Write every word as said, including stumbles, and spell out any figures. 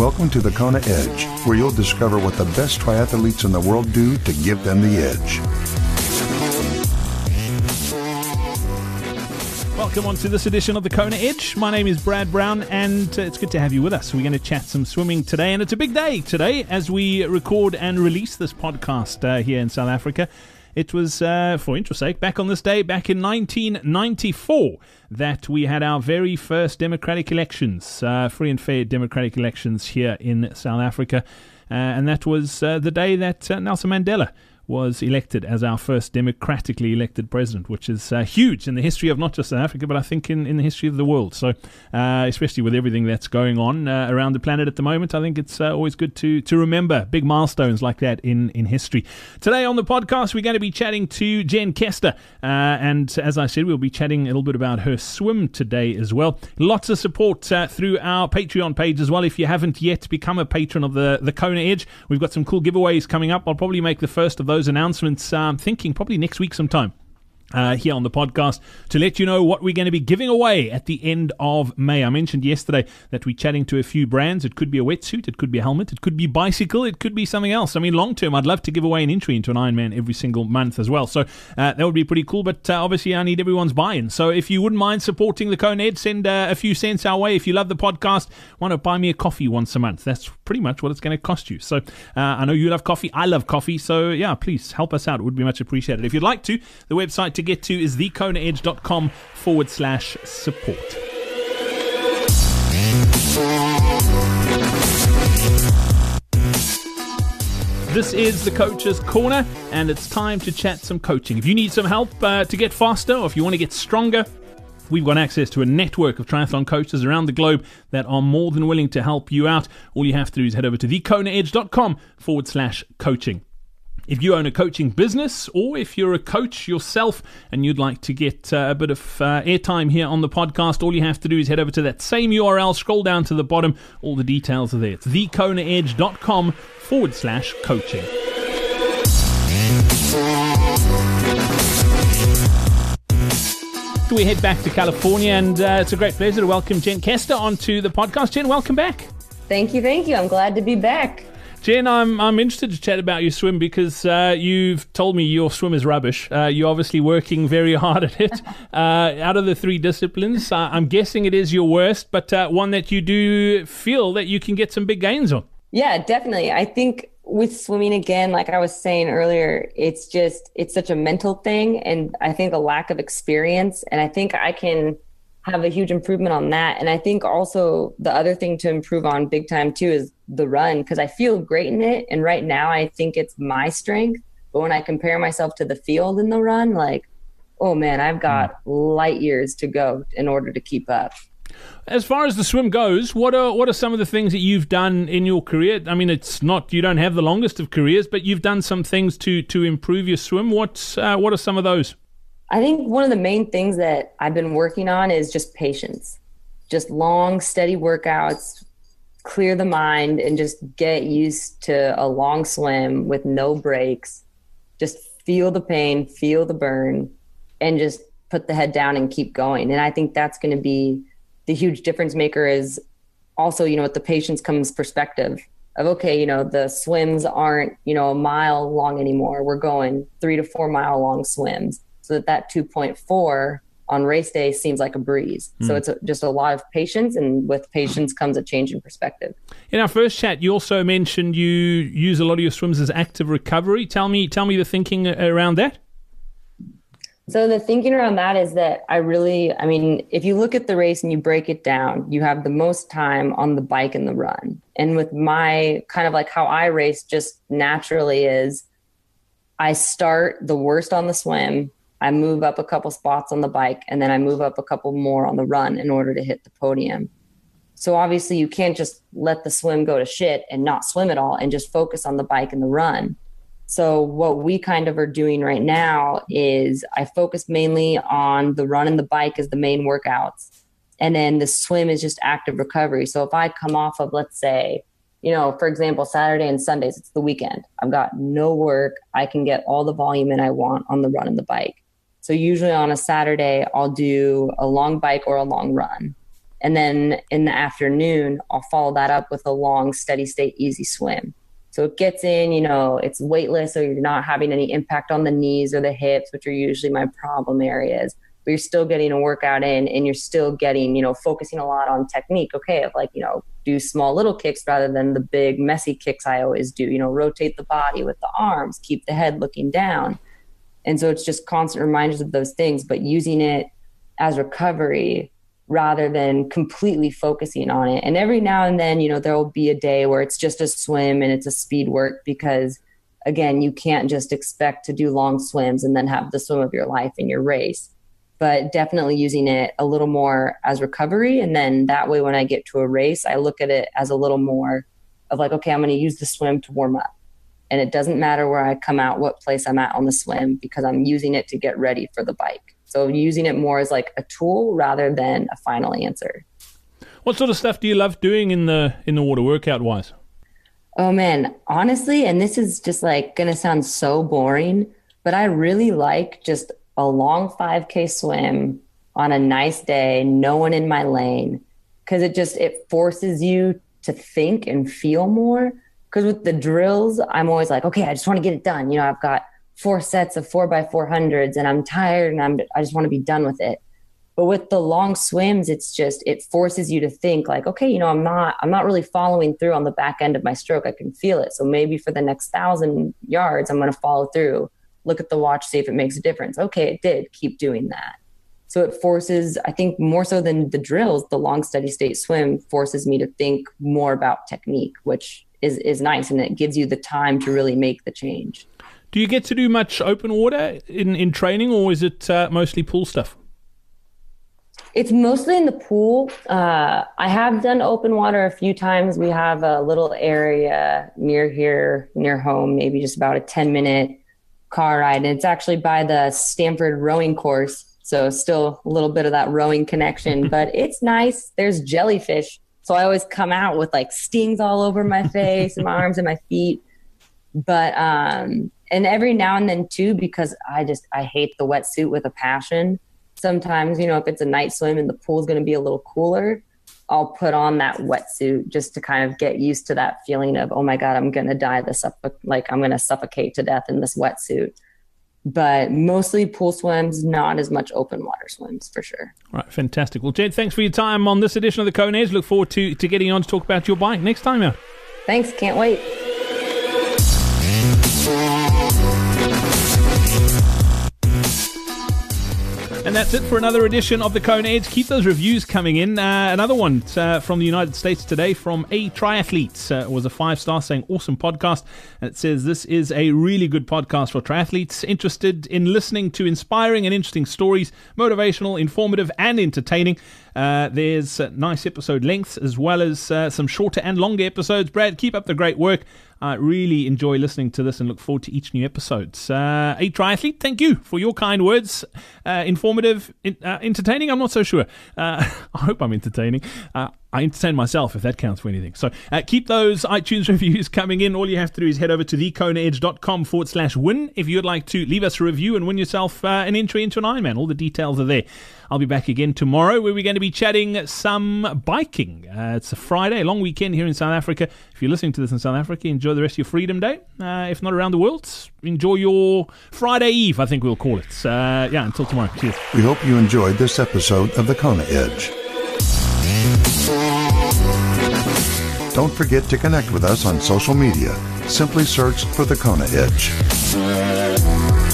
Welcome to the Kona Edge, where you'll discover what the best triathletes in the world do to give them the edge. Welcome on to this edition of the Kona Edge. My name is Brad Brown, and uh, it's good to have you with us. We're going to chat some swimming today, and it's a big day today as we record and release this podcast uh, here in South Africa. It was, uh, for interest's sake, back on this day, back in nineteen ninety-four, that we had our very first democratic elections, uh, free and fair democratic elections here in South Africa. Uh, and that was uh, the day that uh, Nelson Mandela was elected as our first democratically elected president, which is uh, huge in the history of not just South Africa, but I think in, in the history of the world. So, uh, especially with everything that's going on uh, around the planet at the moment, I think it's uh, always good to to remember big milestones like that in, in history. Today on the podcast, we're going to be chatting to Jen Kester. Uh, and as I said, we'll be chatting a little bit about her swim today as well. Lots of support uh, through our Patreon page as well. If you haven't yet become a patron of the, the Kona Edge, we've got some cool giveaways coming up. I'll probably make the first of those announcements, I'm um, thinking probably next week sometime. Uh, here on the podcast to let you know what we're going to be giving away at the end of May. I mentioned yesterday that we're chatting to a few brands. It could be a wetsuit, it could be a helmet, it could be bicycle, it could be something else. I mean, long term, I'd love to give away an entry into an Ironman every single month as well. So uh, that would be pretty cool, but uh, obviously I need everyone's buy-in. So if you wouldn't mind supporting the Kona Edge, send uh, a few cents our way. If you love the podcast, want to buy me a coffee once a month. That's pretty much what it's going to cost you. So uh, I know you love coffee, I love coffee, so yeah, please help us out. It would be much appreciated. If you'd like to, the website to get to is the konaedge.com forward slash support. This is the Coach's Corner, and it's time to chat some coaching. If you need some help uh, to get faster, or if you want to get stronger, we've got access to a network of triathlon coaches around the globe that are more than willing to help you out. All you have to do is head over to thekonaedge.com forward slash coaching. If you own a coaching business, or if you're a coach yourself and you'd like to get uh, a bit of uh, airtime here on the podcast, all you have to do is head over to that same U R L, scroll down to the bottom, all the details are there. It's thekonaedge.com forward slash coaching. We head back to California, and uh, it's a great pleasure to welcome Jen Kester onto the podcast. Jen, welcome back. Thank you, thank you. I'm glad to be back. Jen, I'm I'm interested to chat about your swim because uh, you've told me your swim is rubbish. Uh, you're obviously working very hard at it. Uh, out of the three disciplines, uh, I'm guessing it is your worst, but uh, one that you do feel that you can get some big gains on. Yeah, definitely. I think with swimming, again, like I was saying earlier, it's just, it's such a mental thing. And I think a lack of experience. And I think I can have a huge improvement on that. And I think also the other thing to improve on big time too is the run, because I feel great in it. And right now I think it's my strength. But when I compare myself to the field in the run, like, oh man, I've got light years to go in order to keep up. As far as the swim goes, what are what are some of the things that you've done in your career? I mean, it's not, you don't have the longest of careers, but you've done some things to to improve your swim. What uh, what are some of those? I think one of the main things that I've been working on is just patience, just long, steady workouts, clear the mind, and just get used to a long swim with no breaks. Just feel the pain, feel the burn, and just put the head down and keep going. And I think that's going to be the huge difference maker. Is also, you know, with the patience comes perspective of, okay, you know, the swims aren't, you know, a mile long anymore. We're going three to four mile long swims. So that that two point four on race day seems like a breeze. Mm. So it's a, just a lot of patience, and with patience comes a change in perspective. In our first chat, you also mentioned you use a lot of your swims as active recovery. Tell me, tell me the thinking around that. So the thinking around that is that I really, I mean, if you look at the race and you break it down, you have the most time on the bike and the run. And with my kind of like how I race just naturally is I start the worst on the swim, I move up a couple spots on the bike, and then I move up a couple more on the run in order to hit the podium. So obviously you can't just let the swim go to shit and not swim at all and just focus on the bike and the run. So what we kind of are doing right now is I focus mainly on the run and the bike as the main workouts. And then the swim is just active recovery. So if I come off of, let's say, you know, for example, Saturday and Sundays, it's the weekend. I've got no work. I can get all the volume in I want on the run and the bike. So usually on a Saturday, I'll do a long bike or a long run. And then in the afternoon, I'll follow that up with a long, steady state, easy swim. So it gets in, you know, it's weightless, so you're not having any impact on the knees or the hips, which are usually my problem areas. But you're still getting a workout in, and you're still getting, you know, focusing a lot on technique. Okay, of like, you know, do small little kicks rather than the big messy kicks I always do. You know, rotate the body with the arms, keep the head looking down. And so it's just constant reminders of those things, but using it as recovery rather than completely focusing on it. And every now and then, you know, there will be a day where it's just a swim and it's a speed work because, again, you can't just expect to do long swims and then have the swim of your life in your race. But definitely using it a little more as recovery. And then that way, when I get to a race, I look at it as a little more of like, okay, I'm going to use the swim to warm up. And it doesn't matter where I come out, what place I'm at on the swim, because I'm using it to get ready for the bike. So using it more as like a tool rather than a final answer. What sort of stuff do you love doing in the in the water workout wise? Oh man, honestly, and this is just like going to sound so boring, but I really like just a long five K swim on a nice day, no one in my lane, because it just, it forces you to think and feel more. Because with the drills, I'm always like, okay, I just want to get it done. You know, I've got four sets of four by four hundreds and I'm tired and I'm, I just want to be done with it. But with the long swims, it's just, it forces you to think like, okay, you know, I'm not, I'm not really following through on the back end of my stroke. I can feel it. So maybe for the next thousand yards, I'm going to follow through, look at the watch, see if it makes a difference. Okay, it did. Keep doing that. So it forces, I think more so than the drills, the long steady state swim forces me to think more about technique, which is, is nice. And it gives you the time to really make the change. Do you get to do much open water in, in training, or is it uh, mostly pool stuff? It's mostly in the pool. Uh, I have done open water a few times. We have a little area near here, near home, maybe just about a ten minute car ride. And it's actually by the Stanford rowing course. So still a little bit of that rowing connection, but it's nice. There's jellyfish. So I always come out with like stings all over my face and my arms and my feet. But, um, and every now and then too, because I just, I hate the wetsuit with a passion. Sometimes, you know, if it's a night swim and the pool's going to be a little cooler, I'll put on that wetsuit just to kind of get used to that feeling of, oh my God, I'm going to die this up. Like I'm going to suffocate to death in this wetsuit. But mostly pool swims, not as much open water swims for sure. All right, fantastic. Well, Jed, thanks for your time on this edition of the Kona Edge. Look forward to, to getting on to talk about your bike next time out. Thanks. Can't wait. And that's it for another edition of the Kona Edge. Keep those reviews coming in. Uh, another one uh, from the United States today from A Triathlete. Uh, was a five-star saying, awesome podcast. And it says, this is a really good podcast for triathletes interested in listening to inspiring and interesting stories, motivational, informative, and entertaining. Uh, there's uh, nice episode lengths as well as uh, some shorter and longer episodes. Brad, keep up the great work. I really enjoy listening to this and look forward to each new episode. Uh, a Triathlete, thank you for your kind words. Uh, informative, in, uh, entertaining, I'm not so sure. Uh, I hope I'm entertaining. Uh, I entertain myself, if that counts for anything. So uh, keep those iTunes reviews coming in. All you have to do is head over to thekonaedge.com forward slash win if you'd like to leave us a review and win yourself uh, an entry into an Ironman. All the details are there. I'll be back again tomorrow where we're going to be chatting some biking. Uh, it's a Friday, a long weekend here in South Africa. If you're listening to this in South Africa, enjoy the rest of your Freedom Day. Uh, if not around the world, enjoy your Friday Eve, I think we'll call it. Uh, yeah, until tomorrow. Cheers. We hope you enjoyed this episode of the Kona Edge. Don't forget to connect with us on social media. Simply search for the Kona Edge.